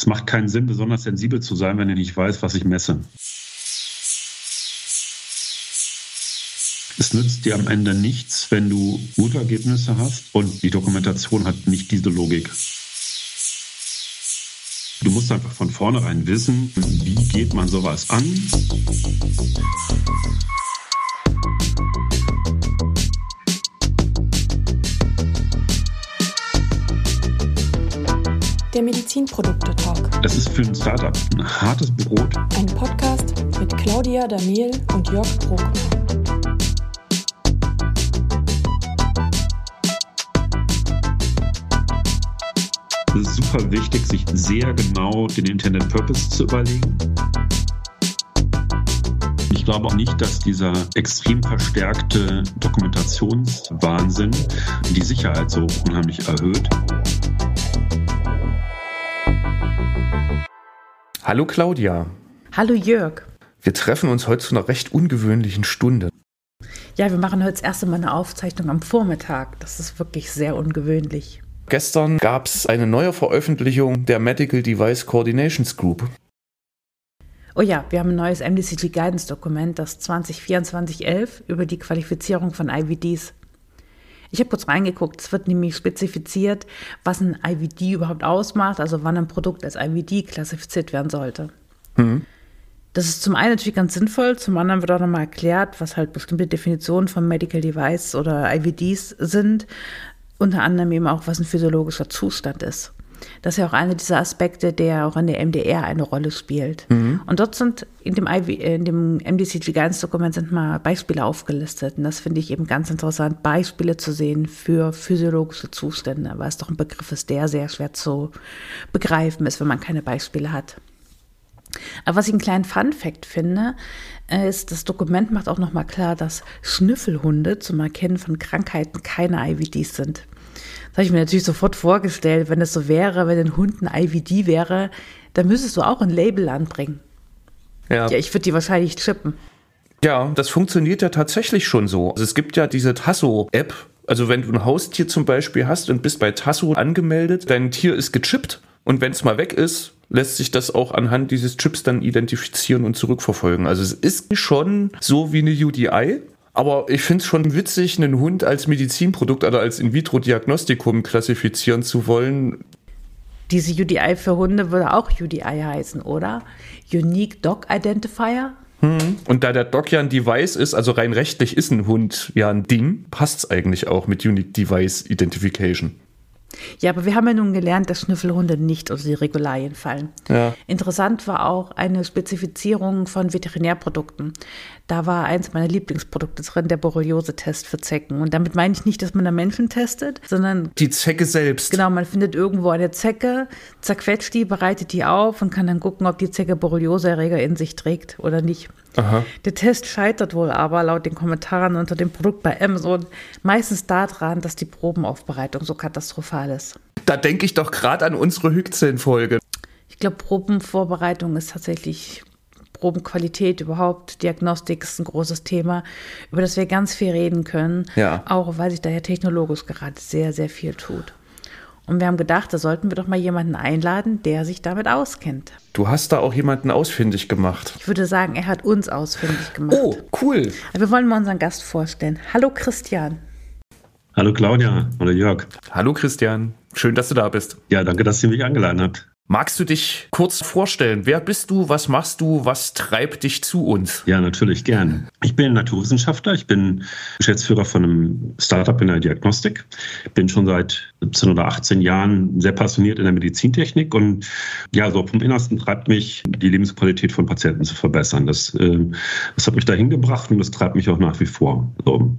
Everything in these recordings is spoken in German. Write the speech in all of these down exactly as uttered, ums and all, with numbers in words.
Es macht keinen Sinn, besonders sensibel zu sein, wenn ich nicht weiß, was ich messe. Es nützt dir am Ende nichts, wenn du gute Ergebnisse hast und die Dokumentation hat nicht diese Logik. Du musst einfach von vornherein wissen, wie geht man sowas an. Der Medizinprodukte-Talk. Das ist für ein Startup ein hartes Brot. Ein Podcast mit Claudia Damiel und Jörg Bruckner. Es ist super wichtig, sich sehr genau den Intended Purpose zu überlegen. Ich glaube auch nicht, dass dieser extrem verstärkte Dokumentationswahnsinn die Sicherheit so unheimlich erhöht. Hallo Claudia. Hallo Jörg. Wir treffen uns heute zu einer recht ungewöhnlichen Stunde. Ja, wir machen heute das erste Mal eine Aufzeichnung am Vormittag. Das ist wirklich sehr ungewöhnlich. Gestern gab es eine neue Veröffentlichung der Medical Device Coordinations Group. Oh ja, wir haben ein neues M D C G-Guidance-Dokument, das zwanzig vierundzwanzig elf, über die Qualifizierung von I V Ds. Ich habe kurz reingeguckt, es wird nämlich spezifiziert, was ein I V D überhaupt ausmacht, also wann ein Produkt als I V D klassifiziert werden sollte. Mhm. Das ist zum einen natürlich ganz sinnvoll, zum anderen wird auch nochmal erklärt, was halt bestimmte Definitionen von Medical Device oder I V Ds sind, unter anderem eben auch, was ein physiologischer Zustand ist. Das ist ja auch einer dieser Aspekte, der auch in der M D R eine Rolle spielt. Mhm. Und dort sind in dem, I V, in dem M D C G-Guidance-Dokument sind mal Beispiele aufgelistet. Und das finde ich eben ganz interessant, Beispiele zu sehen für physiologische Zustände, weil es doch ein Begriff ist, der sehr schwer zu begreifen ist, wenn man keine Beispiele hat. Aber was ich einen kleinen Fun-Fact finde, ist, das Dokument macht auch nochmal klar, dass Schnüffelhunde zum Erkennen von Krankheiten keine I V Ds sind. Das habe ich mir natürlich sofort vorgestellt, wenn es so wäre, wenn ein Hund ein I V D wäre, dann müsstest du auch ein Label anbringen. Ja, ja ich würde die wahrscheinlich chippen. Ja, das funktioniert ja tatsächlich schon so. Also es gibt ja diese Tasso-App. Also wenn du ein Haustier zum Beispiel hast und bist bei Tasso angemeldet, dein Tier ist gechippt und wenn es mal weg ist, lässt sich das auch anhand dieses Chips dann identifizieren und zurückverfolgen. Also es ist schon so wie eine U D I. Aber ich finde es schon witzig, einen Hund als Medizinprodukt oder als In-vitro-Diagnostikum klassifizieren zu wollen. Diese U D I für Hunde würde auch U D I heißen, oder? Unique Dog Identifier? Hm. Und da der Dog ja ein Device ist, also rein rechtlich ist ein Hund ja ein Ding, passt es eigentlich auch mit Unique Device Identification. Ja, aber wir haben ja nun gelernt, dass Schnüffelhunde nicht unter die Regularien fallen. Ja. Interessant war auch eine Spezifizierung von Veterinärprodukten. Da war eins meiner Lieblingsprodukte drin, der Borreliose-Test für Zecken. Und damit meine ich nicht, dass man da Menschen testet, sondern die Zecke selbst. Genau, man findet irgendwo eine Zecke, zerquetscht die, bereitet die auf und kann dann gucken, ob die Zecke Borrelioseerreger in sich trägt oder nicht. Aha. Der Test scheitert wohl aber laut den Kommentaren unter dem Produkt bei Amazon meistens daran, dass die Probenaufbereitung so katastrophal ist. Da denke ich doch gerade an unsere Hyggen-Folge. Ich glaube, Probenvorbereitung ist tatsächlich, Probenqualität überhaupt, Diagnostik ist ein großes Thema, über das wir ganz viel reden können, ja. Auch weil sich da ja technologisch gerade sehr, sehr viel tut. Und wir haben gedacht, da sollten wir doch mal jemanden einladen, der sich damit auskennt. Du hast da auch jemanden ausfindig gemacht. Ich würde sagen, er hat uns ausfindig gemacht. Oh, cool. Wir wollen mal unseren Gast vorstellen. Hallo Christian. Hallo Claudia. Hallo Jörg. Hallo Christian. Schön, dass du da bist. Ja, danke, dass ihr mich eingeladen habt. Magst du dich kurz vorstellen? Wer bist du? Was machst du? Was treibt dich zu uns? Ja, natürlich, gern. Ich bin Naturwissenschaftler. Ich bin Geschäftsführer von einem Startup in der Diagnostik. Ich bin schon seit siebzehn oder achtzehn Jahren sehr passioniert in der Medizintechnik. Und ja, so vom Innersten treibt mich, die Lebensqualität von Patienten zu verbessern. Das, äh, das hat mich dahin gebracht und das treibt mich auch nach wie vor. So.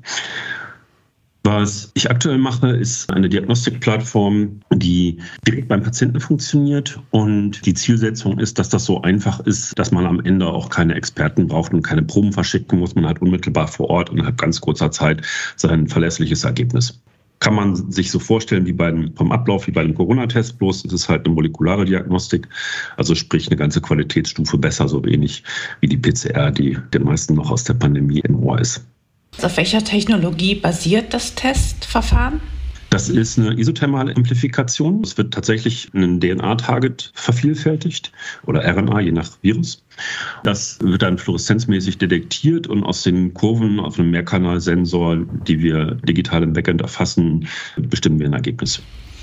Was ich aktuell mache, ist eine Diagnostikplattform, die direkt beim Patienten funktioniert. Und die Zielsetzung ist, dass das so einfach ist, dass man am Ende auch keine Experten braucht und keine Proben verschicken muss. Man hat unmittelbar vor Ort und innerhalb ganz kurzer Zeit sein verlässliches Ergebnis. Kann man sich so vorstellen wie bei dem, vom Ablauf wie bei dem Corona-Test, bloß es ist halt eine molekulare Diagnostik, also sprich eine ganze Qualitätsstufe besser, so wenig wie die P C R, die den meisten noch aus der Pandemie im Ohr ist. Auf welcher Technologie basiert das Testverfahren? Das ist eine isothermale Amplifikation. Es wird tatsächlich ein D N A-Target vervielfältigt oder R N A, je nach Virus. Das wird dann fluoreszenzmäßig detektiert und aus den Kurven auf einem Mehrkanalsensor, die wir digital im Backend erfassen, bestimmen wir ein Ergebnis.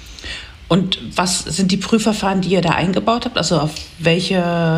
Und was sind die Prüfverfahren, die ihr da eingebaut habt? Also auf welche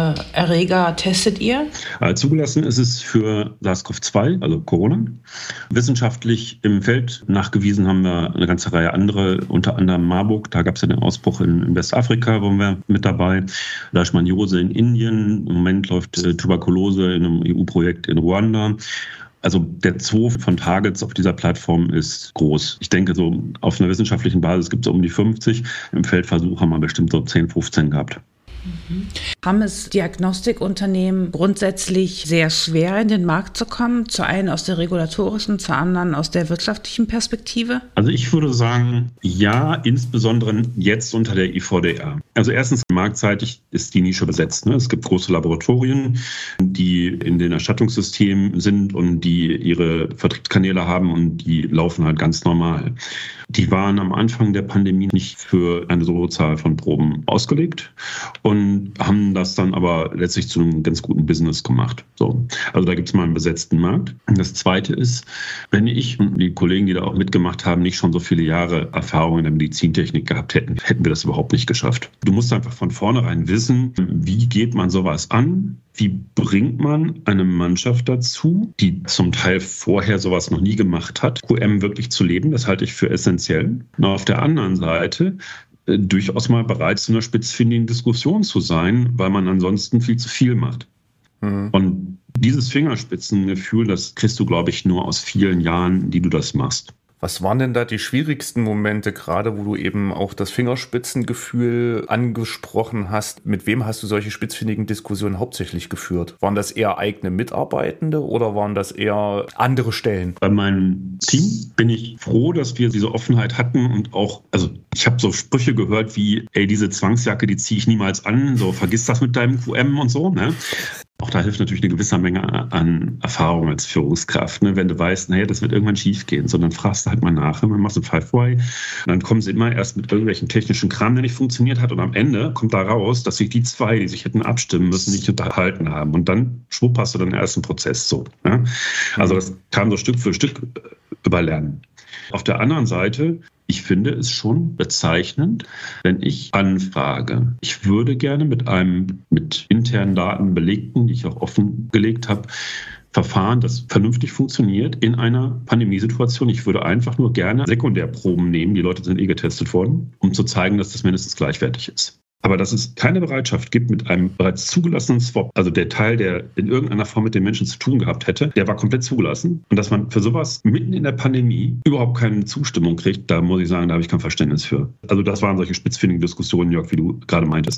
Erreger testet ihr? Also zugelassen ist es für SARS-CoV zwei, also Corona. Wissenschaftlich im Feld nachgewiesen haben wir eine ganze Reihe andere, unter anderem Marburg. Da gab es ja den Ausbruch in, in Westafrika, wo wir mit dabei. Leishmaniose in Indien. Im Moment läuft äh, Tuberkulose in einem E U-Projekt in Ruanda. Also der Zoo von Targets auf dieser Plattform ist groß. Ich denke, so auf einer wissenschaftlichen Basis gibt es um die fünfzig. Im Feldversuch haben wir bestimmt so zehn, fünfzehn gehabt. Mhm. Haben es Diagnostikunternehmen grundsätzlich sehr schwer, in den Markt zu kommen? Zur einen aus der regulatorischen, zur anderen aus der wirtschaftlichen Perspektive? Also ich würde sagen, ja, insbesondere jetzt unter der I V D R. Also erstens, marktseitig ist die Nische besetzt. Ne? Es gibt große Laboratorien, die in den Erstattungssystemen sind und die ihre Vertriebskanäle haben und die laufen halt ganz normal. Die waren am Anfang der Pandemie nicht für eine so hohe Zahl von Proben ausgelegt und haben das dann aber letztlich zu einem ganz guten Business gemacht. So. Also da gibt es mal einen besetzten Markt. Und das Zweite ist, wenn ich und die Kollegen, die da auch mitgemacht haben, nicht schon so viele Jahre Erfahrung in der Medizintechnik gehabt hätten, hätten wir das überhaupt nicht geschafft. Du musst einfach von vornherein wissen, wie geht man sowas an? Wie bringt man eine Mannschaft dazu, die zum Teil vorher sowas noch nie gemacht hat, Q M wirklich zu leben? Das halte ich für essentiell. Und auf der anderen Seite äh, durchaus mal bereit, zu einer spitzfindigen Diskussion zu sein, weil man ansonsten viel zu viel macht. Mhm. Und dieses Fingerspitzengefühl, das kriegst du, glaube ich, nur aus vielen Jahren, die du das machst. Was waren denn da die schwierigsten Momente, gerade wo du eben auch das Fingerspitzengefühl angesprochen hast? Mit wem hast du solche spitzfindigen Diskussionen hauptsächlich geführt? Waren das eher eigene Mitarbeitende oder waren das eher andere Stellen? Bei meinem Team bin ich froh, dass wir diese Offenheit hatten und auch, also ich habe so Sprüche gehört wie, ey, diese Zwangsjacke, die ziehe ich niemals an, so vergiss das mit deinem Q M und so, ne? Auch da hilft natürlich eine gewisse Menge an Erfahrung als Führungskraft. Ne? Wenn du weißt, naja, das wird irgendwann schief gehen, sondern fragst du halt mal nach, dann machst du Five-Way. Und dann kommen sie immer erst mit irgendwelchen technischen Kram, der nicht funktioniert hat. Und am Ende kommt da raus, dass sich die zwei, die sich hätten abstimmen müssen, nicht unterhalten haben. Und dann schwupp hast du den ersten Prozess so. Ja? Also das kam so Stück für Stück über Lernen. Auf der anderen Seite, ich finde es schon bezeichnend, wenn ich anfrage, ich würde gerne mit einem mit internen Daten belegten, die ich auch offengelegt habe, Verfahren, das vernünftig funktioniert in einer Pandemiesituation. Ich würde einfach nur gerne Sekundärproben nehmen, die Leute sind eh getestet worden, um zu zeigen, dass das mindestens gleichwertig ist. Aber dass es keine Bereitschaft gibt mit einem bereits zugelassenen Swap, also der Teil, der in irgendeiner Form mit den Menschen zu tun gehabt hätte, der war komplett zugelassen. Und dass man für sowas mitten in der Pandemie überhaupt keine Zustimmung kriegt, da muss ich sagen, da habe ich kein Verständnis für. Also das waren solche spitzfindigen Diskussionen, Jörg, wie du gerade meintest.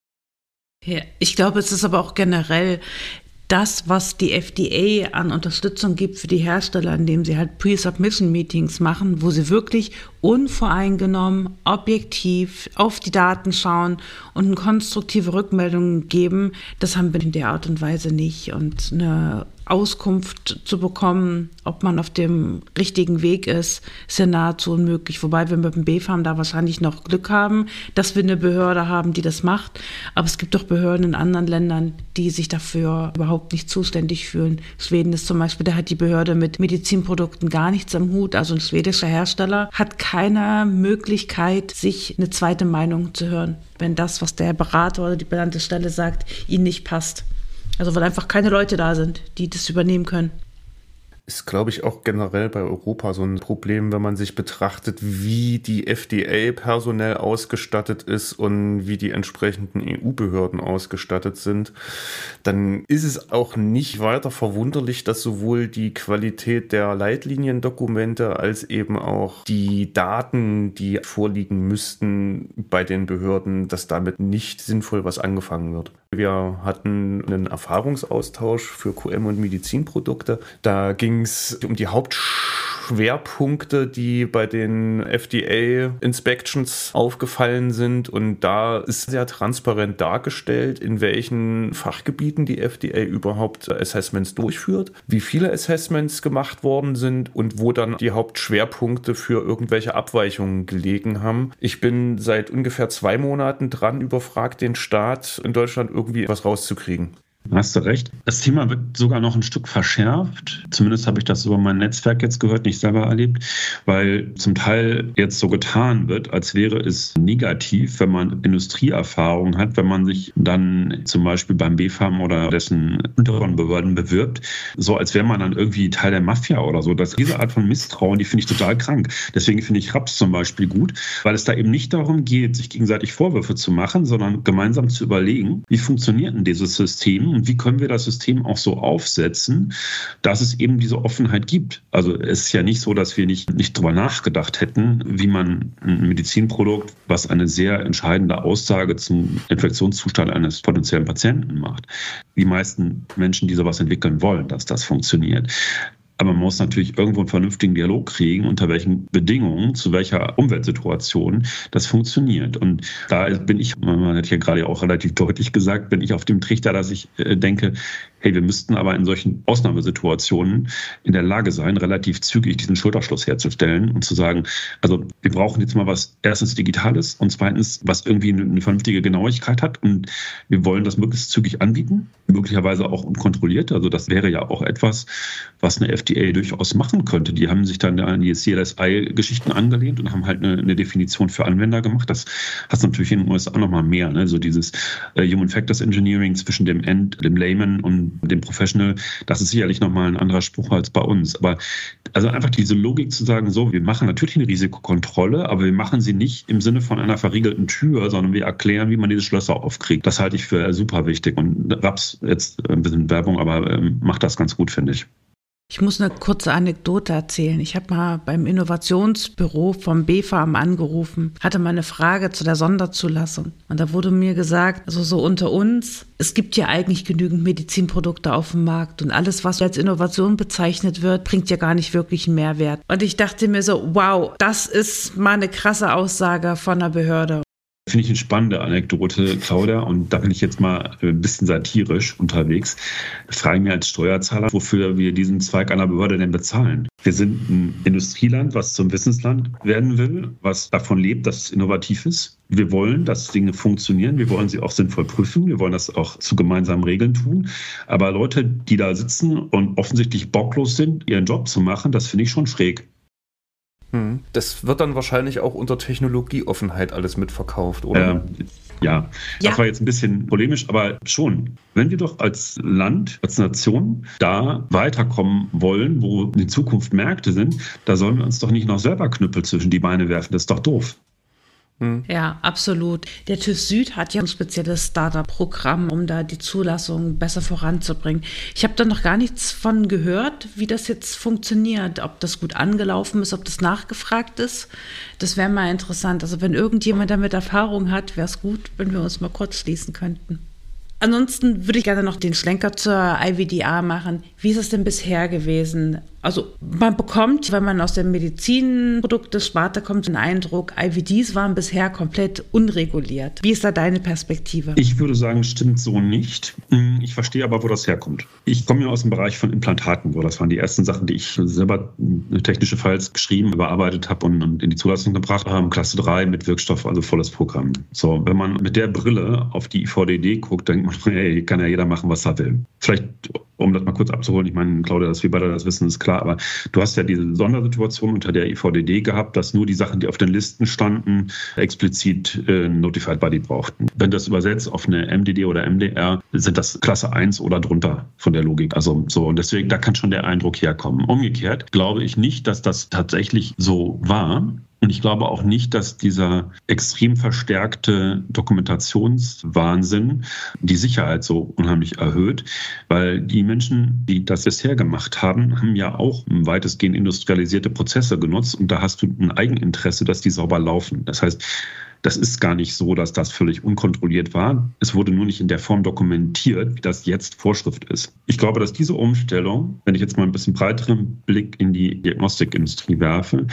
Ja, ich glaube, es ist aber auch generell das, was die F D A an Unterstützung gibt für die Hersteller, indem sie halt Pre-Submission-Meetings machen, wo sie wirklich unvoreingenommen, objektiv auf die Daten schauen und eine konstruktive Rückmeldung geben, das haben wir in der Art und Weise nicht. Und eine Auskunft zu bekommen, ob man auf dem richtigen Weg ist, ist ja nahezu unmöglich. Wobei wir mit dem B F A M da wahrscheinlich noch Glück haben, dass wir eine Behörde haben, die das macht. Aber es gibt doch Behörden in anderen Ländern, die sich dafür überhaupt nicht zuständig fühlen. Schweden ist zum Beispiel, da hat die Behörde mit Medizinprodukten gar nichts am Hut. Also ein schwedischer Hersteller hat keine Möglichkeit, sich eine zweite Meinung zu hören, wenn das, was der Berater oder die benannte Stelle sagt, ihnen nicht passt. Also weil einfach keine Leute da sind, die das übernehmen können. Ist, glaube ich, auch generell bei Europa so ein Problem, wenn man sich betrachtet, wie die F D A personell ausgestattet ist und wie die entsprechenden E U-Behörden ausgestattet sind. Dann ist es auch nicht weiter verwunderlich, dass sowohl die Qualität der Leitliniendokumente als eben auch die Daten, die vorliegen müssten bei den Behörden, dass damit nicht sinnvoll was angefangen wird. Wir hatten einen Erfahrungsaustausch für Q M und Medizinprodukte. Da ging es um die Hauptschwierigkeiten Schwerpunkte, die bei den F D A-Inspections aufgefallen sind. Und da ist sehr transparent dargestellt, in welchen Fachgebieten die F D A überhaupt Assessments durchführt, wie viele Assessments gemacht worden sind und wo dann die Hauptschwerpunkte für irgendwelche Abweichungen gelegen haben. Ich bin seit ungefähr zwei Monaten dran, überfragt den Staat in Deutschland irgendwie was rauszukriegen. Hast du recht. Das Thema wird sogar noch ein Stück verschärft. Zumindest habe ich das über mein Netzwerk jetzt gehört, nicht selber erlebt, weil zum Teil jetzt so getan wird, als wäre es negativ, wenn man Industrieerfahrung hat, wenn man sich dann zum Beispiel beim B F A M oder dessen unteren Behörden bewirbt, so als wäre man dann irgendwie Teil der Mafia oder so. Das, diese Art von Misstrauen, die finde ich total krank. Deswegen finde ich Raps zum Beispiel gut, weil es da eben nicht darum geht, sich gegenseitig Vorwürfe zu machen, sondern gemeinsam zu überlegen, wie funktioniert denn dieses System und wie können wir das System auch so aufsetzen, dass es eben diese Offenheit gibt. Also es ist ja nicht so, dass wir nicht, nicht drüber nachgedacht hätten, wie man ein Medizinprodukt, was eine sehr entscheidende Aussage zum Infektionszustand eines potenziellen Patienten macht. Die meisten Menschen, die sowas entwickeln wollen, dass das funktioniert. Aber man muss natürlich irgendwo einen vernünftigen Dialog kriegen, unter welchen Bedingungen, zu welcher Umweltsituation das funktioniert. Und da bin ich, man hat ja gerade auch relativ deutlich gesagt, bin ich auf dem Trichter, dass ich denke, hey, wir müssten aber in solchen Ausnahmesituationen in der Lage sein, relativ zügig diesen Schulterschluss herzustellen und zu sagen, also wir brauchen jetzt mal was erstens Digitales und zweitens, was irgendwie eine vernünftige Genauigkeit hat und wir wollen das möglichst zügig anbieten, möglicherweise auch unkontrolliert. Also das wäre ja auch etwas, was eine F D A durchaus machen könnte. Die haben sich dann an die C L S I-Geschichten angelehnt und haben halt eine, eine Definition für Anwender gemacht. Das hat natürlich in den U S A nochmal mehr, ne? So dieses äh, Human Factors Engineering zwischen dem End, dem Layman und dem Professional, das ist sicherlich nochmal ein anderer Spruch als bei uns. Aber also einfach diese Logik zu sagen, so, wir machen natürlich eine Risikokontrolle, aber wir machen sie nicht im Sinne von einer verriegelten Tür, sondern wir erklären, wie man diese Schlösser aufkriegt. Das halte ich für super wichtig. Und Raps, jetzt ein bisschen Werbung, aber ähm, macht das ganz gut, finde ich. Ich muss eine kurze Anekdote erzählen. Ich habe mal beim Innovationsbüro vom B F A M angerufen, hatte mal eine Frage zu der Sonderzulassung. Und da wurde mir gesagt, also so unter uns, es gibt ja eigentlich genügend Medizinprodukte auf dem Markt und alles, was als Innovation bezeichnet wird, bringt ja gar nicht wirklich einen Mehrwert. Und ich dachte mir so, wow, das ist mal eine krasse Aussage von einer Behörde. Finde ich eine spannende Anekdote, Claudia, und da bin ich jetzt mal ein bisschen satirisch unterwegs. Ich frage mich als Steuerzahler, wofür wir diesen Zweig einer Behörde denn bezahlen. Wir sind ein Industrieland, was zum Wissensland werden will, was davon lebt, dass es innovativ ist. Wir wollen, dass Dinge funktionieren. Wir wollen sie auch sinnvoll prüfen. Wir wollen das auch zu gemeinsamen Regeln tun. Aber Leute, die da sitzen und offensichtlich bocklos sind, ihren Job zu machen, das finde ich schon schräg. Das wird dann wahrscheinlich auch unter Technologieoffenheit alles mitverkauft, oder? Äh, ja. ja, das war jetzt ein bisschen polemisch, aber schon. Wenn wir doch als Land, als Nation da weiterkommen wollen, wo in Zukunft Märkte sind, da sollen wir uns doch nicht noch selber Knüppel zwischen die Beine werfen. Das ist doch doof. Ja, absolut. Der TÜV Süd hat ja ein spezielles Startup-Programm, um da die Zulassung besser voranzubringen. Ich habe da noch gar nichts von gehört, wie das jetzt funktioniert, ob das gut angelaufen ist, ob das nachgefragt ist. Das wäre mal interessant. Also wenn irgendjemand damit Erfahrung hat, wäre es gut, wenn wir uns mal kurz schließen könnten. Ansonsten würde ich gerne noch den Schlenker zur I V D A machen. Wie ist es denn bisher gewesen? Also man bekommt, wenn man aus der Medizinprodukte-Sparte kommt, den Eindruck, I V Ds waren bisher komplett unreguliert. Wie ist da deine Perspektive? Ich würde sagen, stimmt so nicht. Ich verstehe aber, wo das herkommt. Ich komme ja aus dem Bereich von Implantaten. Das waren die ersten Sachen, die ich selber technische Files geschrieben, überarbeitet habe und, und in die Zulassung gebracht habe. Klasse drei mit Wirkstoff, also volles Programm. So, wenn man mit der Brille auf die I V D D guckt, denkt man, hey, kann ja jeder machen, was er will. Vielleicht, um das mal kurz abzuholen, ich meine, Claudia, dass wir beide das wissen, ist klar, aber du hast ja diese Sondersituation unter der I V D D gehabt, dass nur die Sachen, die auf den Listen standen, explizit äh, Notified Body brauchten. Wenn das übersetzt auf eine M D D oder M D R, sind das Klasse eins oder drunter von der Logik. Also so, und deswegen, da kann schon der Eindruck herkommen. Umgekehrt glaube ich nicht, dass das tatsächlich so war. Und ich glaube auch nicht, dass dieser extrem verstärkte Dokumentationswahnsinn die Sicherheit so unheimlich erhöht, weil die Menschen, die das bisher gemacht haben, haben ja auch weitestgehend industrialisierte Prozesse genutzt und da hast du ein Eigeninteresse, dass die sauber laufen. Das heißt, Das ist gar nicht so, dass das völlig unkontrolliert war. Es wurde nur nicht in der Form dokumentiert, wie das jetzt Vorschrift ist. Ich glaube, dass diese Umstellung, wenn ich jetzt mal ein bisschen breiteren Blick in die Diagnostikindustrie werfe,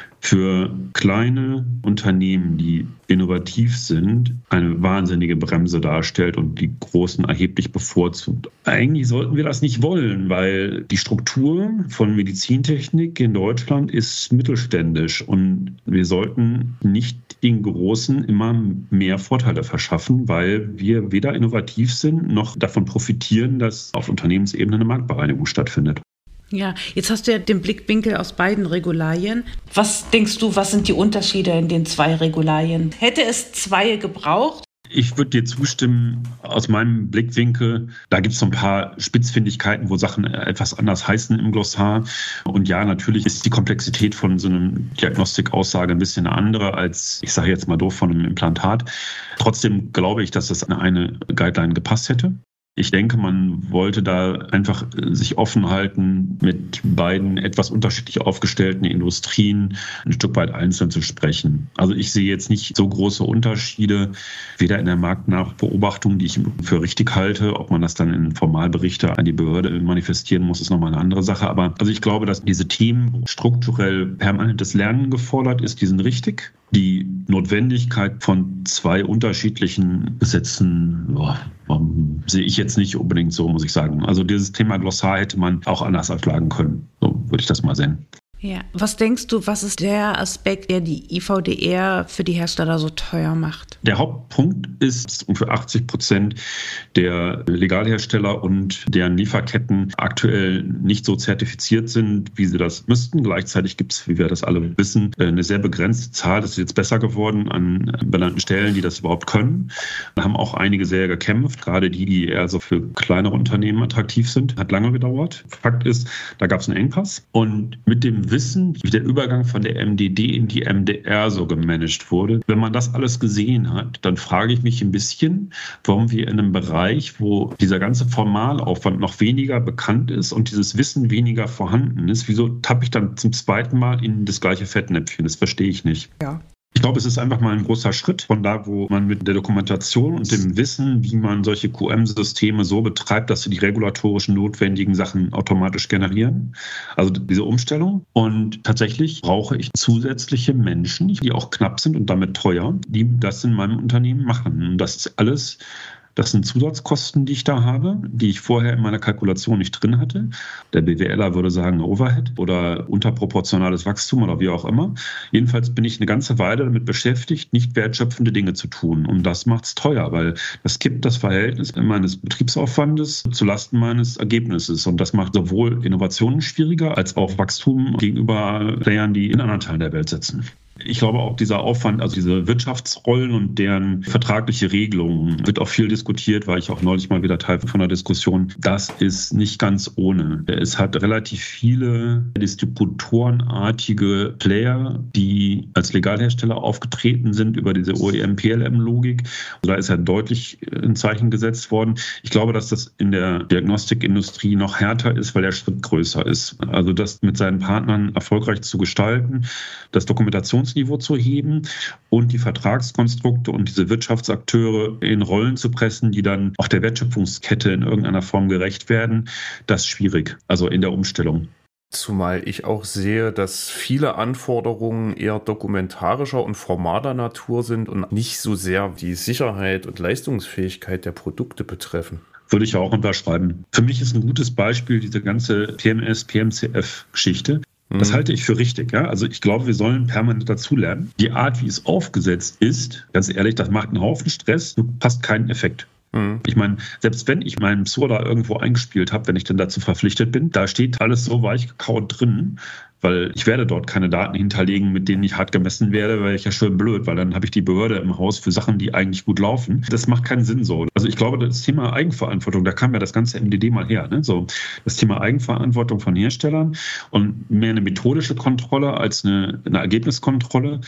für kleine Unternehmen, die innovativ sind, eine wahnsinnige Bremse darstellt und die Großen erheblich bevorzugt. Eigentlich sollten wir das nicht wollen, weil die Struktur von Medizintechnik in Deutschland ist mittelständisch und wir sollten nicht den Großen immer mehr Vorteile verschaffen, weil wir weder innovativ sind noch davon profitieren, dass auf Unternehmensebene eine Marktbereinigung stattfindet. Ja, jetzt hast du ja den Blickwinkel aus beiden Regularien. Was denkst du, was sind die Unterschiede in den zwei Regularien? Hätte es zwei gebraucht? Ich würde dir zustimmen, aus meinem Blickwinkel, da gibt es so ein paar Spitzfindigkeiten, wo Sachen etwas anders heißen im Glossar. Und ja, natürlich ist die Komplexität von so einem Diagnostikaussage ein bisschen eine andere als, ich sage jetzt mal doof, von einem Implantat. Trotzdem glaube ich, dass das an eine Guideline gepasst hätte. Ich denke, man wollte da einfach sich offen halten, mit beiden etwas unterschiedlich aufgestellten Industrien ein Stück weit einzeln zu sprechen. Also ich sehe jetzt nicht so große Unterschiede, weder in der Marktnachbeobachtung, die ich für richtig halte, ob man das dann in Formalberichte an die Behörde manifestieren muss, ist nochmal eine andere Sache. Aber also ich glaube, dass diese Themen, wo strukturell permanentes Lernen gefordert ist, die sind richtig. Die Notwendigkeit von zwei unterschiedlichen Gesetzen, boah, sehe ich jetzt nicht unbedingt so, muss ich sagen. Also dieses Thema Glossar hätte man auch anders aufschlagen können. So würde ich das mal sehen. Ja, was denkst du, was ist der Aspekt, der die I V D R für die Hersteller so teuer macht? Der Hauptpunkt ist, um für achtzig Prozent der Legalhersteller und deren Lieferketten aktuell nicht so zertifiziert sind, wie sie das müssten. Gleichzeitig gibt es, wie wir das alle wissen, eine sehr begrenzte Zahl. Das ist jetzt besser geworden an benannten Stellen, die das überhaupt können. Da haben auch einige sehr gekämpft, gerade die, die eher so für kleinere Unternehmen attraktiv sind. Hat lange gedauert. Fakt ist, da gab es einen Engpass. Und mit dem Wissen, wie der Übergang von der M D D in die M D R so gemanagt wurde, wenn man das alles gesehen hat, dann frage ich mich ein bisschen, warum wir in einem Bereich, wo dieser ganze Formalaufwand noch weniger bekannt ist und dieses Wissen weniger vorhanden ist, wieso tappe ich dann zum zweiten Mal in das gleiche Fettnäpfchen? Das verstehe ich nicht. Ja. Ich glaube, es ist einfach mal ein großer Schritt von da, wo man mit der Dokumentation und dem Wissen, wie man solche Q M-Systeme so betreibt, dass sie die regulatorischen notwendigen Sachen automatisch generieren. Also diese Umstellung. Und tatsächlich brauche ich zusätzliche Menschen, die auch knapp sind und damit teuer, die das in meinem Unternehmen machen. Und das ist alles... Das sind Zusatzkosten, die ich da habe, die ich vorher in meiner Kalkulation nicht drin hatte. Der B W Ler würde sagen Overhead oder unterproportionales Wachstum oder wie auch immer. Jedenfalls bin ich eine ganze Weile damit beschäftigt, nicht wertschöpfende Dinge zu tun. Und das macht es teuer, weil das kippt das Verhältnis meines Betriebsaufwandes zulasten meines Ergebnisses. Und das macht sowohl Innovationen schwieriger als auch Wachstum gegenüber Playern, die in anderen Teilen der Welt sitzen. Ich glaube auch dieser Aufwand, also diese Wirtschaftsrollen und deren vertragliche Regelungen, wird auch viel diskutiert, war ich auch neulich mal wieder Teil von einer Diskussion. Das ist nicht ganz ohne. Es hat relativ viele distributorenartige Player, die als Legalhersteller aufgetreten sind über diese O E M-P L M-Logik. Also da ist ja deutlich ein Zeichen gesetzt worden. Ich glaube, dass das in der Diagnostikindustrie noch härter ist, weil der Schritt größer ist. Also das mit seinen Partnern erfolgreich zu gestalten, das Dokumentations Niveau zu heben und die Vertragskonstrukte und diese Wirtschaftsakteure in Rollen zu pressen, die dann auch der Wertschöpfungskette in irgendeiner Form gerecht werden, das ist schwierig, also in der Umstellung. Zumal ich auch sehe, dass viele Anforderungen eher dokumentarischer und formaler Natur sind und nicht so sehr die Sicherheit und Leistungsfähigkeit der Produkte betreffen. Würde ich auch unterschreiben. Für mich ist ein gutes Beispiel diese ganze P M S, P M C F-Geschichte. Das halte ich für richtig. Ja? Also ich glaube, wir sollen permanent dazulernen. Die Art, wie es aufgesetzt ist, ganz ehrlich, das macht einen Haufen Stress, du passt keinen Effekt. Mhm. Ich meine, selbst wenn ich meinen Psor da irgendwo eingespielt habe, wenn ich denn dazu verpflichtet bin, da steht alles so weich gekaut drin, weil ich werde dort keine Daten hinterlegen, mit denen ich hart gemessen werde, weil ich ja schön blöd, weil dann habe ich die Behörde im Haus für Sachen, die eigentlich gut laufen. Das macht keinen Sinn so. Also ich glaube, das Thema Eigenverantwortung, da kam ja das ganze M D D mal her. Ne? So, das Thema Eigenverantwortung von Herstellern und mehr eine methodische Kontrolle als eine, eine Ergebniskontrolle.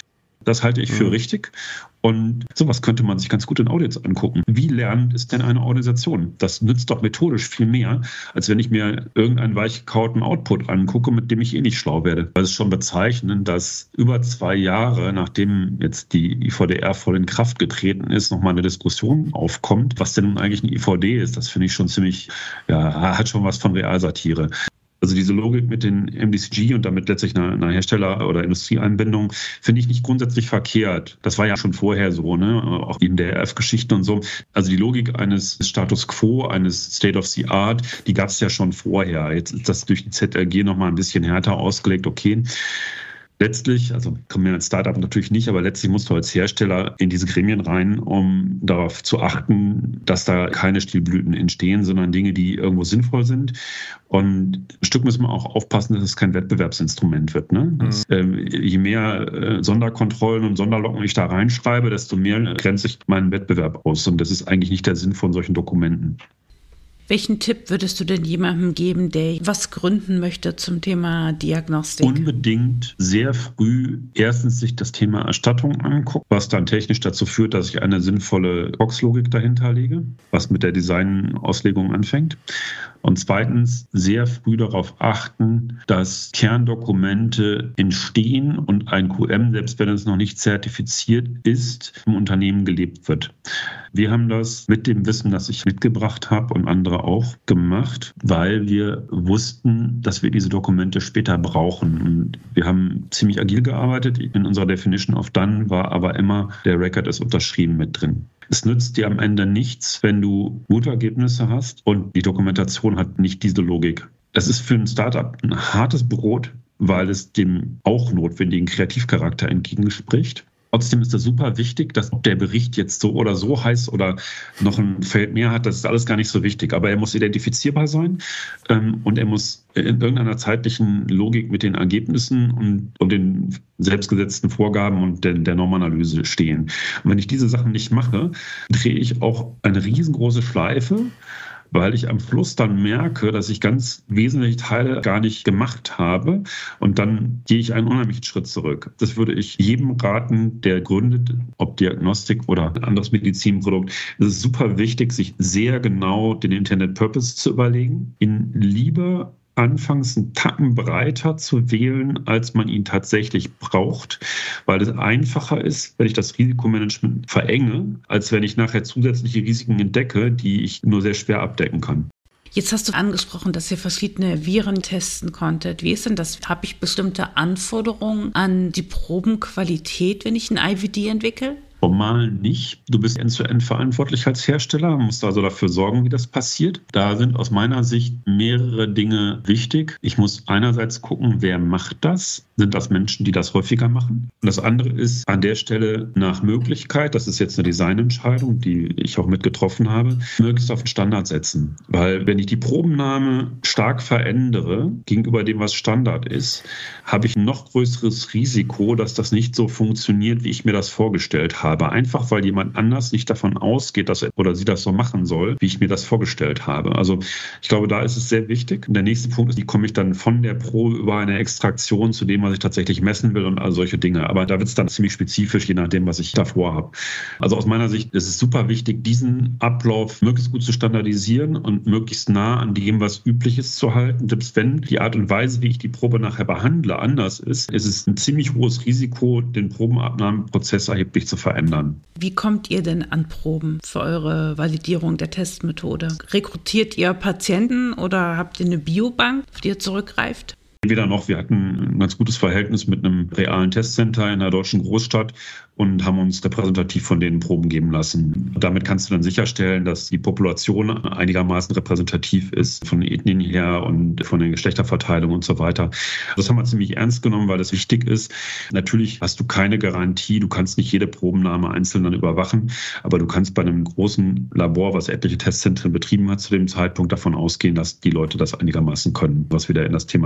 Das halte ich für mhm. richtig. Und sowas könnte man sich ganz gut in Audits angucken. Wie lernend ist denn eine Organisation? Das nützt doch methodisch viel mehr, als wenn ich mir irgendeinen weichgekauten Output angucke, mit dem ich eh nicht schlau werde. Weil es ist schon bezeichnend, dass über zwei Jahre, nachdem jetzt die I V D R voll in Kraft getreten ist, nochmal eine Diskussion aufkommt, was denn nun eigentlich eine I V D ist. Das finde ich schon ziemlich, ja, hat schon was von Realsatire. Also diese Logik mit den M D C G und damit letztlich einer, einer Hersteller- oder Industrieeinbindung finde ich nicht grundsätzlich verkehrt. Das war ja schon vorher so, ne? Auch in der R F-Geschichte und so. Also die Logik eines Status Quo, eines State of the Art, die gab es ja schon vorher. Jetzt ist das durch die Z L G nochmal ein bisschen härter ausgelegt, okay. Letztlich, also kommen wir als Startup natürlich nicht, aber letztlich musst du als Hersteller in diese Gremien rein, um darauf zu achten, dass da keine Stilblüten entstehen, sondern Dinge, die irgendwo sinnvoll sind. Und ein Stück müssen wir auch aufpassen, dass es kein Wettbewerbsinstrument wird. Ne? Das, mhm. äh, je mehr äh, Sonderkontrollen und Sonderlocken ich da reinschreibe, desto mehr grenze ich meinen Wettbewerb aus. Und das ist eigentlich nicht der Sinn von solchen Dokumenten. Welchen Tipp würdest du denn jemandem geben, der was gründen möchte zum Thema Diagnostik? Unbedingt sehr früh erstens sich das Thema Erstattung angucken, was dann technisch dazu führt, dass ich eine sinnvolle Boxlogik dahinter lege, was mit der Designauslegung anfängt. Und zweitens sehr früh darauf achten, dass Kerndokumente entstehen und ein Q M, selbst wenn es noch nicht zertifiziert ist, im Unternehmen gelebt wird. Wir haben das mit dem Wissen, das ich mitgebracht habe und andere auch gemacht, weil wir wussten, dass wir diese Dokumente später brauchen. Und wir haben ziemlich agil gearbeitet. In unserer Definition of Done war aber immer, der Record ist unterschrieben mit drin. Es nützt dir am Ende nichts, wenn du gute Ergebnisse hast und die Dokumentation hat nicht diese Logik. Das ist für ein Startup ein hartes Brot, weil es dem auch notwendigen Kreativcharakter entgegenspricht. Trotzdem ist es super wichtig, dass der Bericht jetzt so oder so heißt oder noch ein Feld mehr hat, das ist alles gar nicht so wichtig. Aber er muss identifizierbar sein ähm, und er muss in irgendeiner zeitlichen Logik mit den Ergebnissen und, und den selbstgesetzten Vorgaben und der, der Normanalyse stehen. Und wenn ich diese Sachen nicht mache, drehe ich auch eine riesengroße Schleife, weil ich am Schluss dann merke, dass ich ganz wesentliche Teile gar nicht gemacht habe und dann gehe ich einen unheimlichen Schritt zurück. Das würde ich jedem raten, der gründet, ob Diagnostik oder ein anderes Medizinprodukt. Es ist super wichtig, sich sehr genau den Intended Purpose zu überlegen, ihn lieber anfangs einen Tacken breiter zu wählen, als man ihn tatsächlich braucht, weil es einfacher ist, wenn ich das Risikomanagement verenge, als wenn ich nachher zusätzliche Risiken entdecke, die ich nur sehr schwer abdecken kann. Jetzt hast du angesprochen, dass ihr verschiedene Viren testen konntet. Wie ist denn das? Habe ich bestimmte Anforderungen an die Probenqualität, wenn ich ein I V D entwickle? Formal nicht. Du bist end-to-end verantwortlich als Hersteller, musst also dafür sorgen, wie das passiert. Da sind aus meiner Sicht mehrere Dinge wichtig. Ich muss einerseits gucken, wer macht das? Sind das Menschen, die das häufiger machen? Und das andere ist an der Stelle nach Möglichkeit, das ist jetzt eine Designentscheidung, die ich auch mit getroffen habe, möglichst auf den Standard setzen. Weil wenn ich die Probennahme stark verändere gegenüber dem, was Standard ist, habe ich ein noch größeres Risiko, dass das nicht so funktioniert, wie ich mir das vorgestellt habe. Einfach weil jemand anders nicht davon ausgeht, dass er oder sie das so machen soll, wie ich mir das vorgestellt habe. Also ich glaube, da ist es sehr wichtig. Und der nächste Punkt ist, wie komme ich dann von der Probe über eine Extraktion zu dem, was ich tatsächlich messen will und all solche Dinge. Aber da wird es dann ziemlich spezifisch, je nachdem, was ich davor habe. Also aus meiner Sicht ist es super wichtig, diesen Ablauf möglichst gut zu standardisieren und möglichst nah an dem, was üblich ist, zu halten. Selbst wenn die Art und Weise, wie ich die Probe nachher behandle, anders ist, ist es ein ziemlich hohes Risiko, den Probenabnahmeprozess erheblich zu verändern. Wie kommt ihr denn an Proben für eure Validierung der Testmethode? Rekrutiert ihr Patienten oder habt ihr eine Biobank, auf die ihr zurückgreift? Weder noch. Wir hatten ein ganz gutes Verhältnis mit einem realen Testcenter in einer deutschen Großstadt und haben uns repräsentativ von denen Proben geben lassen. Damit kannst du dann sicherstellen, dass die Population einigermaßen repräsentativ ist, von den Ethnien her und von der Geschlechterverteilung und so weiter. Das haben wir ziemlich ernst genommen, weil das wichtig ist. Natürlich hast du keine Garantie, du kannst nicht jede Probennahme einzeln dann überwachen, aber du kannst bei einem großen Labor, was etliche Testzentren betrieben hat, zu dem Zeitpunkt davon ausgehen, dass die Leute das einigermaßen können, was wieder in das Thema Standardisierung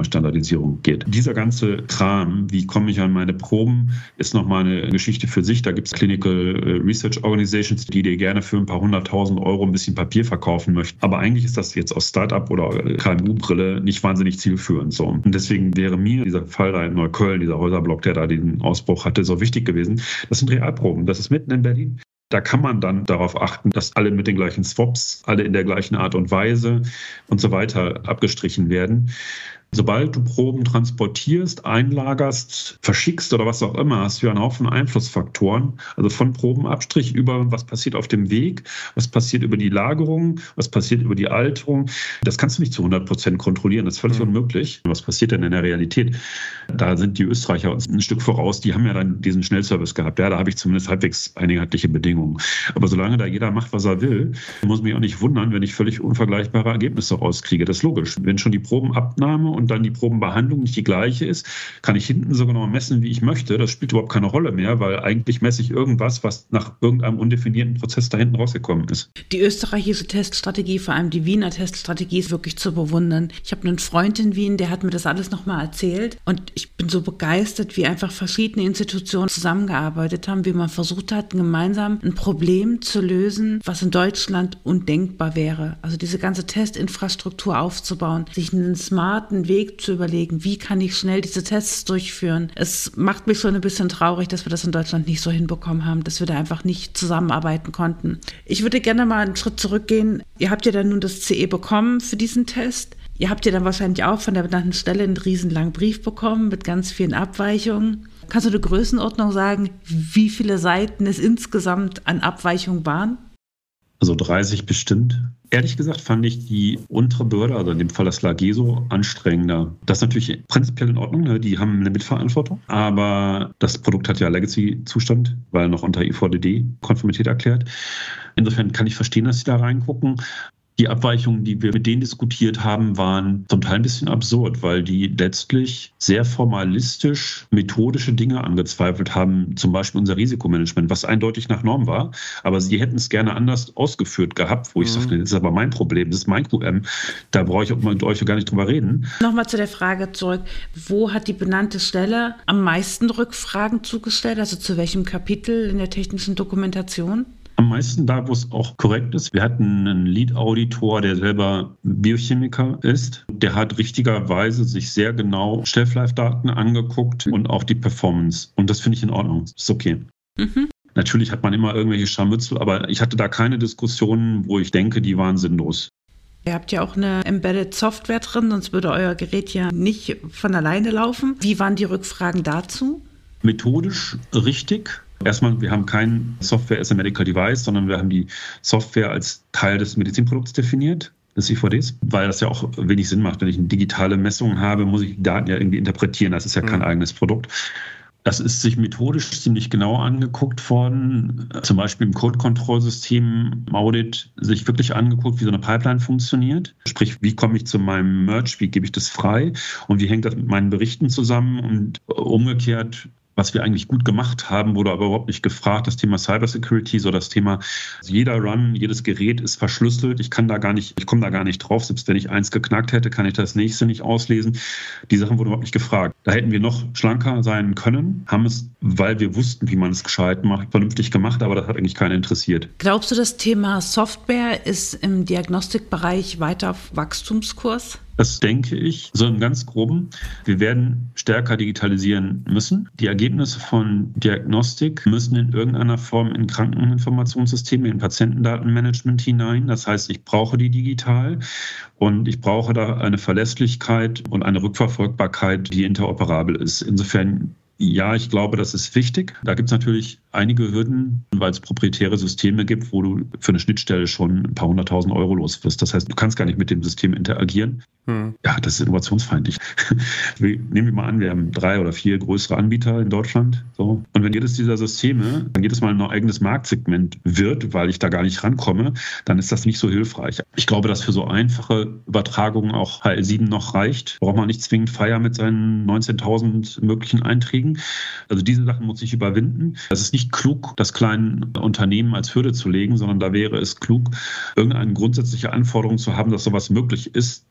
Digitalisierung geht. Dieser ganze Kram, wie komme ich an meine Proben, ist nochmal eine Geschichte für sich. Da gibt es Clinical Research Organizations, die dir gerne für ein paar hunderttausend Euro ein bisschen Papier verkaufen möchten. Aber eigentlich ist das jetzt aus Startup- oder K M U-Brille nicht wahnsinnig zielführend. So. Und deswegen wäre mir dieser Fall da in Neukölln, dieser Häuserblock, der da den Ausbruch hatte, so wichtig gewesen. Das sind Realproben. Das ist mitten in Berlin. Da kann man dann darauf achten, dass alle mit den gleichen Swaps, alle in der gleichen Art und Weise und so weiter abgestrichen werden. Sobald du Proben transportierst, einlagerst, verschickst oder was auch immer, hast du einen Haufen Einflussfaktoren. Also von Probenabstrich über was passiert auf dem Weg, was passiert über die Lagerung, was passiert über die Alterung. Das kannst du nicht zu hundert Prozent kontrollieren. Das ist völlig mhm. unmöglich. Was passiert denn in der Realität? Da sind die Österreicher uns ein Stück voraus. Die haben ja dann diesen Schnellservice gehabt. Ja, da habe ich zumindest halbwegs einheitliche Bedingungen. Aber solange da jeder macht, was er will, muss mich auch nicht wundern, wenn ich völlig unvergleichbare Ergebnisse rauskriege. Das ist logisch. Wenn schon die Probenabnahme und dann die Probenbehandlung nicht die gleiche ist, kann ich hinten so genau messen, wie ich möchte. Das spielt überhaupt keine Rolle mehr, weil eigentlich messe ich irgendwas, was nach irgendeinem undefinierten Prozess da hinten rausgekommen ist. Die österreichische Teststrategie, vor allem die Wiener Teststrategie, ist wirklich zu bewundern. Ich habe einen Freund in Wien, der hat mir das alles nochmal erzählt und ich bin so begeistert, wie einfach verschiedene Institutionen zusammengearbeitet haben, wie man versucht hat, gemeinsam ein Problem zu lösen, was in Deutschland undenkbar wäre. Also diese ganze Testinfrastruktur aufzubauen, sich einen smarten Weg zu überlegen, wie kann ich schnell diese Tests durchführen. Es macht mich schon ein bisschen traurig, dass wir das in Deutschland nicht so hinbekommen haben, dass wir da einfach nicht zusammenarbeiten konnten. Ich würde gerne mal einen Schritt zurückgehen. Ihr habt ja dann nun das C E bekommen für diesen Test. Ihr habt ja dann wahrscheinlich auch von der benannten Stelle einen riesenlangen Brief bekommen mit ganz vielen Abweichungen. Kannst du eine Größenordnung sagen, wie viele Seiten es insgesamt an Abweichungen waren? Also dreißig bestimmt. Ehrlich gesagt fand ich die untere Behörde, also in dem Fall das LAGESO, anstrengender. Das ist natürlich prinzipiell in Ordnung, ne? Die haben eine Mitverantwortung. Aber das Produkt hat ja Legacy-Zustand, weil noch unter I V D D-Konformität erklärt. Insofern kann ich verstehen, dass sie da reingucken. Die Abweichungen, die wir mit denen diskutiert haben, waren zum Teil ein bisschen absurd, weil die letztlich sehr formalistisch methodische Dinge angezweifelt haben, zum Beispiel unser Risikomanagement, was eindeutig nach Norm war. Aber sie hätten es gerne anders ausgeführt gehabt, wo ich mhm. sagte, das ist aber mein Problem, das ist mein Q M, da brauche ich mit euch gar nicht drüber reden. Nochmal zu der Frage zurück, wo hat die benannte Stelle am meisten Rückfragen zugestellt, also zu welchem Kapitel in der technischen Dokumentation? Am meisten da, wo es auch korrekt ist. Wir hatten einen Lead-Auditor, der selber Biochemiker ist. Der hat richtigerweise sich sehr genau Shelf-Life-Daten angeguckt und auch die Performance. Und das finde ich in Ordnung. Ist okay. Mhm. Natürlich hat man immer irgendwelche Scharmützel, aber ich hatte da keine Diskussionen, wo ich denke, die waren sinnlos. Ihr habt ja auch eine Embedded Software drin, sonst würde euer Gerät ja nicht von alleine laufen. Wie waren die Rückfragen dazu? Methodisch richtig. Erstmal, wir haben kein Software as a Medical Device, sondern wir haben die Software als Teil des Medizinprodukts definiert, des I V Ds, weil das ja auch wenig Sinn macht. Wenn ich eine digitale Messung habe, muss ich die Daten ja irgendwie interpretieren. Das ist ja kein mhm. eigenes Produkt. Das ist sich methodisch ziemlich genau angeguckt worden, zum Beispiel im Code-Control-System im Audit sich wirklich angeguckt, wie so eine Pipeline funktioniert. Sprich, wie komme ich zu meinem Merge, wie gebe ich das frei und wie hängt das mit meinen Berichten zusammen und umgekehrt, was wir eigentlich gut gemacht haben, wurde aber überhaupt nicht gefragt. Das Thema Cybersecurity, so das Thema, jeder Run, jedes Gerät ist verschlüsselt. Ich kann da gar nicht, ich komme da gar nicht drauf. Selbst wenn ich eins geknackt hätte, kann ich das nächste nicht auslesen. Die Sachen wurden überhaupt nicht gefragt. Da hätten wir noch schlanker sein können, haben es, weil wir wussten, wie man es gescheit macht, vernünftig gemacht, aber das hat eigentlich keinen interessiert. Glaubst du, das Thema Software ist im Diagnostikbereich weiter auf Wachstumskurs? Das denke ich, so im ganz Groben. Wir werden stärker digitalisieren müssen. Die Ergebnisse von Diagnostik müssen in irgendeiner Form in Krankeninformationssysteme, in Patientendatenmanagement hinein. Das heißt, ich brauche die digital und ich brauche da eine Verlässlichkeit und eine Rückverfolgbarkeit, die interoperabel ist. Insofern ja, ich glaube, das ist wichtig. Da gibt es natürlich einige Hürden, weil es proprietäre Systeme gibt, wo du für eine Schnittstelle schon ein paar hunderttausend Euro los wirst. Das heißt, du kannst gar nicht mit dem System interagieren. Hm. Ja, das ist innovationsfeindlich. Nehmen wir mal an, wir haben drei oder vier größere Anbieter in Deutschland. So. Und wenn jedes dieser Systeme dann jedes Mal ein eigenes Marktsegment wird, weil ich da gar nicht rankomme, dann ist das nicht so hilfreich. Ich glaube, dass für so einfache Übertragungen auch H L sieben noch reicht. Braucht man nicht zwingend Fire mit seinen neunzehntausend möglichen Einträgen. Also diese Sachen muss ich überwinden. Es ist nicht klug, das kleinen Unternehmen als Hürde zu legen, sondern da wäre es klug, irgendeine grundsätzliche Anforderung zu haben, dass sowas möglich ist, damit diese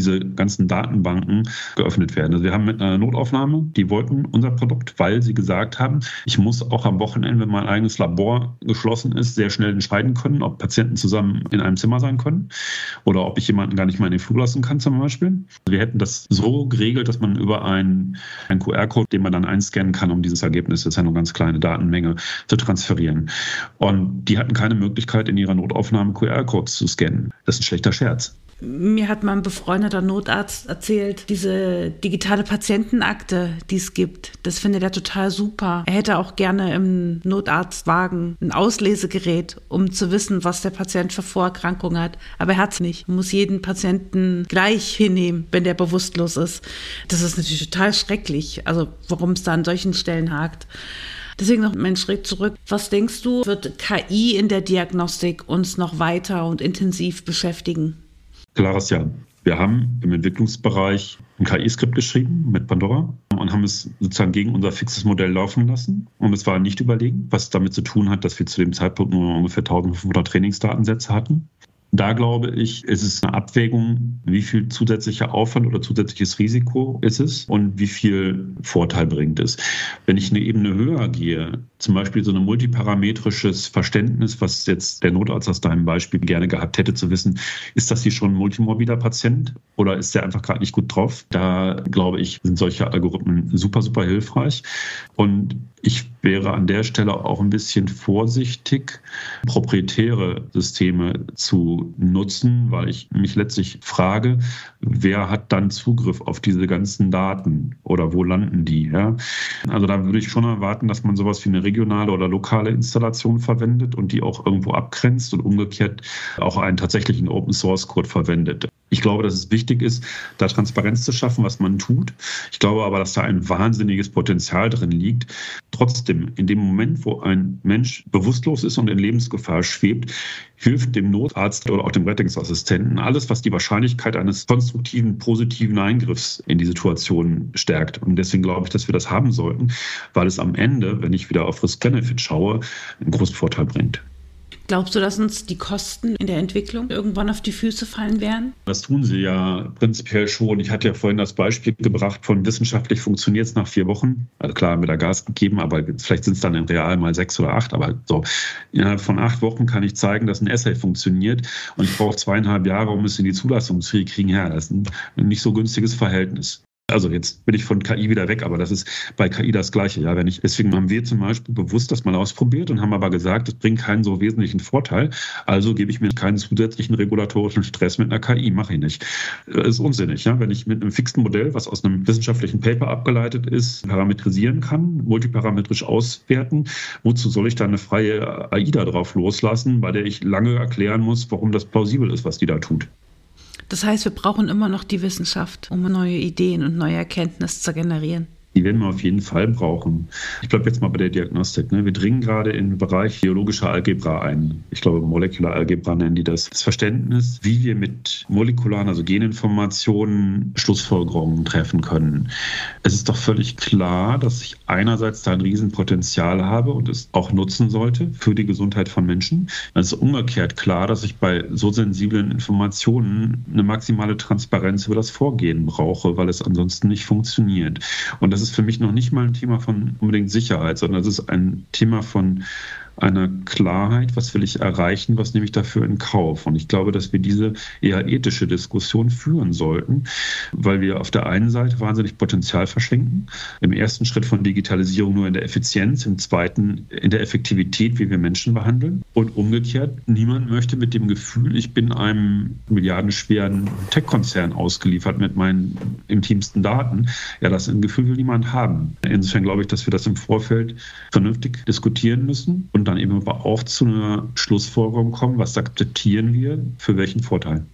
diese ganzen Datenbanken geöffnet werden. Also wir haben mit einer Notaufnahme, die wollten unser Produkt, weil sie gesagt haben, ich muss auch am Wochenende, wenn mein eigenes Labor geschlossen ist, sehr schnell entscheiden können, ob Patienten zusammen in einem Zimmer sein können oder ob ich jemanden gar nicht mal in den Flur lassen kann zum Beispiel. Wir hätten das so geregelt, dass man über einen, einen Q R-Code, den man dann einscannen kann, um dieses Ergebnis, das ist ja nur eine ganz kleine Datenmenge, zu transferieren. Und die hatten keine Möglichkeit, in ihrer Notaufnahme Q R-Codes zu scannen. Das ist ein schlechter Scherz. Mir hat mal ein befreundeter Notarzt erzählt, diese digitale Patientenakte, die es gibt, das findet er total super. Er hätte auch gerne im Notarztwagen ein Auslesegerät, um zu wissen, was der Patient für Vorerkrankungen hat. Aber er hat es nicht. Man muss jeden Patienten gleich hinnehmen, wenn der bewusstlos ist. Das ist natürlich total schrecklich, also warum es da an solchen Stellen hakt. Deswegen noch einen Schritt zurück. Was denkst du, wird K I in der Diagnostik uns noch weiter und intensiv beschäftigen? Klares Ja. Wir haben im Entwicklungsbereich ein K I-Skript geschrieben mit Pandora und haben es sozusagen gegen unser fixes Modell laufen lassen. Und es war nicht überlegen, was damit zu tun hat, dass wir zu dem Zeitpunkt nur ungefähr eintausendfünfhundert Trainingsdatensätze hatten. Da glaube ich, ist es eine Abwägung, wie viel zusätzlicher Aufwand oder zusätzliches Risiko ist es und wie viel Vorteil bringt es. Wenn ich eine Ebene höher gehe, zum Beispiel so ein multiparametrisches Verständnis, was jetzt der Notarzt aus deinem Beispiel gerne gehabt hätte, zu wissen, ist das hier schon ein multimorbider Patient oder ist der einfach gerade nicht gut drauf? Da glaube ich, sind solche Algorithmen super, super hilfreich. Und ich wäre an der Stelle auch ein bisschen vorsichtig, proprietäre Systeme zu nutzen, weil ich mich letztlich frage, wer hat dann Zugriff auf diese ganzen Daten oder wo landen die? Ja? Also da würde ich schon erwarten, dass man sowas wie eine regionale oder lokale Installation verwendet und die auch irgendwo abgrenzt und umgekehrt auch einen tatsächlichen Open-Source-Code verwendet. Ich glaube, dass es wichtig ist, da Transparenz zu schaffen, was man tut. Ich glaube aber, dass da ein wahnsinniges Potenzial drin liegt. Trotzdem, in dem Moment, wo ein Mensch bewusstlos ist und in Lebensgefahr schwebt, hilft dem Notarzt oder auch dem Rettungsassistenten alles, was die Wahrscheinlichkeit eines konstruktiven, positiven Eingriffs in die Situation stärkt. Und deswegen glaube ich, dass wir das haben sollten, weil es am Ende, wenn ich wieder auf Risk-Benefit schaue, einen großen Vorteil bringt. Glaubst du, dass uns die Kosten in der Entwicklung irgendwann auf die Füße fallen werden? Das tun sie ja prinzipiell schon. Ich hatte ja vorhin das Beispiel gebracht von wissenschaftlich funktioniert es nach vier Wochen. Also klar, haben wir da Gas gegeben, aber vielleicht sind es dann im Real mal sechs oder acht. Aber so, innerhalb von acht Wochen kann ich zeigen, dass ein Assay funktioniert und ich brauche zweieinhalb Jahre, um es in die Zulassung zu kriegen. Ja, das ist ein nicht so günstiges Verhältnis. Also jetzt bin ich von K I wieder weg, aber das ist bei K I das Gleiche. Ja, wenn ich, deswegen haben wir zum Beispiel bewusst das mal ausprobiert und haben aber gesagt, das bringt keinen so wesentlichen Vorteil. Also gebe ich mir keinen zusätzlichen regulatorischen Stress mit einer K I, mache ich nicht. Das ist unsinnig. Ja? Wenn ich mit einem fixen Modell, was aus einem wissenschaftlichen Paper abgeleitet ist, parametrisieren kann, multiparametrisch auswerten, wozu soll ich da eine freie A I da drauf loslassen, bei der ich lange erklären muss, warum das plausibel ist, was die da tut? Das heißt, wir brauchen immer noch die Wissenschaft, um neue Ideen und neue Erkenntnisse zu generieren. Die werden wir auf jeden Fall brauchen. Ich bleibe jetzt mal bei der Diagnostik. Ne? Wir dringen gerade in den Bereich biologischer Algebra ein. Ich glaube, Molecular Algebra nennen die das. Das Verständnis, wie wir mit molekularen, also Geninformationen, Schlussfolgerungen treffen können. Es ist doch völlig klar, dass ich einerseits da ein Riesenpotenzial habe und es auch nutzen sollte für die Gesundheit von Menschen. Es ist umgekehrt klar, dass ich bei so sensiblen Informationen eine maximale Transparenz über das Vorgehen brauche, weil es ansonsten nicht funktioniert. Und das ist für mich noch nicht mal ein Thema von unbedingt Sicherheit, sondern es ist ein Thema von einer Klarheit, was will ich erreichen, was nehme ich dafür in Kauf. Und ich glaube, dass wir diese eher ethische Diskussion führen sollten, weil wir auf der einen Seite wahnsinnig Potenzial verschenken, im ersten Schritt von Digitalisierung nur in der Effizienz, im zweiten in der Effektivität, wie wir Menschen behandeln. Und umgekehrt, niemand möchte mit dem Gefühl, ich bin einem milliardenschweren Tech-Konzern ausgeliefert mit meinen intimsten Daten. Ja, das ein Gefühl will niemand haben. Insofern glaube ich, dass wir das im Vorfeld vernünftig diskutieren müssen und dann eben aber auch zu einer Schlussfolgerung kommen, was akzeptieren wir, für welchen Vorteil.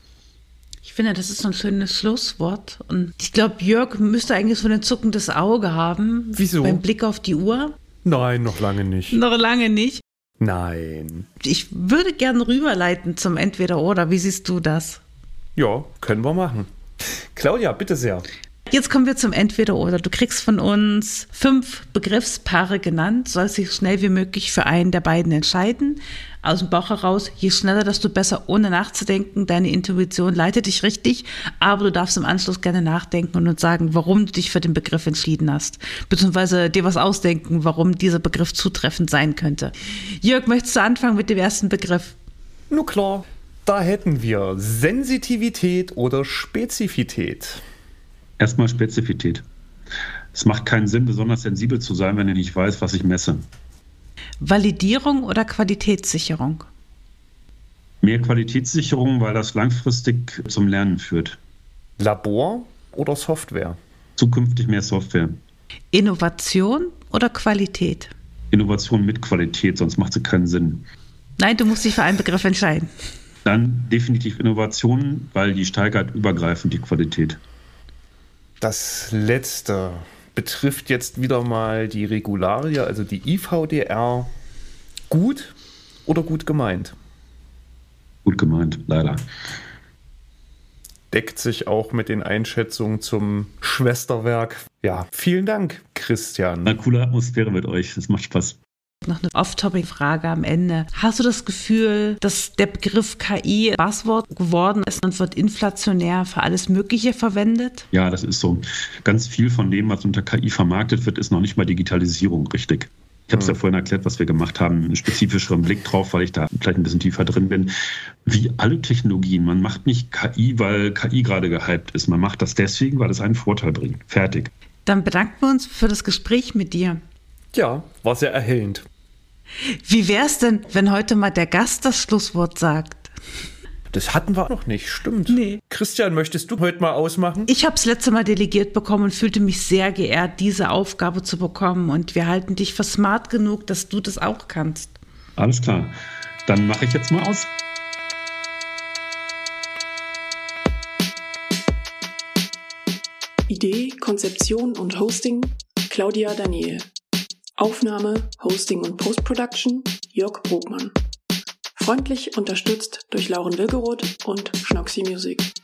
Ich finde, das ist so ein schönes Schlusswort. Und ich glaube, Jörg müsste eigentlich so ein zuckendes Auge haben. Wieso? Beim Blick auf die Uhr. Nein, noch lange nicht. Noch lange nicht. Nein. Ich würde gerne rüberleiten zum Entweder-Oder. Wie siehst du das? Ja, können wir machen. Claudia, bitte sehr. Jetzt kommen wir zum Entweder-Oder. Du kriegst von uns fünf Begriffspaare genannt, sollst dich schnell wie möglich für einen der beiden entscheiden. Aus dem Bauch heraus, je schneller, desto besser, ohne nachzudenken. Deine Intuition leitet dich richtig, aber du darfst im Anschluss gerne nachdenken und uns sagen, warum du dich für den Begriff entschieden hast. Beziehungsweise dir was ausdenken, warum dieser Begriff zutreffend sein könnte. Jörg, möchtest du anfangen mit dem ersten Begriff? Nur klar, da hätten wir Sensitivität oder Spezifität. Erstmal Spezifität. Es macht keinen Sinn, besonders sensibel zu sein, wenn ich nicht weiß, was ich messe. Validierung oder Qualitätssicherung? Mehr Qualitätssicherung, weil das langfristig zum Lernen führt. Labor oder Software? Zukünftig mehr Software. Innovation oder Qualität? Innovation mit Qualität, sonst macht sie keinen Sinn. Nein, du musst dich für einen Begriff entscheiden. Dann definitiv Innovation, weil die steigert übergreifend die Qualität. Das letzte betrifft jetzt wieder mal die Regularie, also die I V D R. Gut oder gut gemeint? Gut gemeint, leider. Deckt sich auch mit den Einschätzungen zum Schwesterwerk. Ja, vielen Dank, Christian. Eine coole Atmosphäre mit euch, das macht Spaß. Noch eine Off-Topic-Frage am Ende. Hast du das Gefühl, dass der Begriff K I Buzzword geworden ist und wird inflationär für alles Mögliche verwendet? Ja, das ist so. Ganz viel von dem, was unter K I vermarktet wird, ist noch nicht mal Digitalisierung, richtig. Ich habe es hm. ja vorhin erklärt, was wir gemacht haben, einen spezifischeren Blick drauf, weil ich da vielleicht ein bisschen tiefer drin bin. Wie alle Technologien, man macht nicht K I, weil K I gerade gehypt ist. Man macht das deswegen, weil es einen Vorteil bringt. Fertig. Dann bedanken wir uns für das Gespräch mit dir. Ja, war sehr erhellend. Wie wär's denn, wenn heute mal der Gast das Schlusswort sagt? Das hatten wir noch nicht, stimmt. Nee. Christian, möchtest du heute mal ausmachen? Ich habe es letzte Mal delegiert bekommen und fühlte mich sehr geehrt, diese Aufgabe zu bekommen. Und wir halten dich für smart genug, dass du das auch kannst. Alles klar. Dann mache ich jetzt mal aus. Idee, Konzeption und Hosting Claudia Daniel. Aufnahme, Hosting und Post-Production Jörg Brugmann. Freundlich unterstützt durch Lauren Wilgeroth und Schnoxy Music.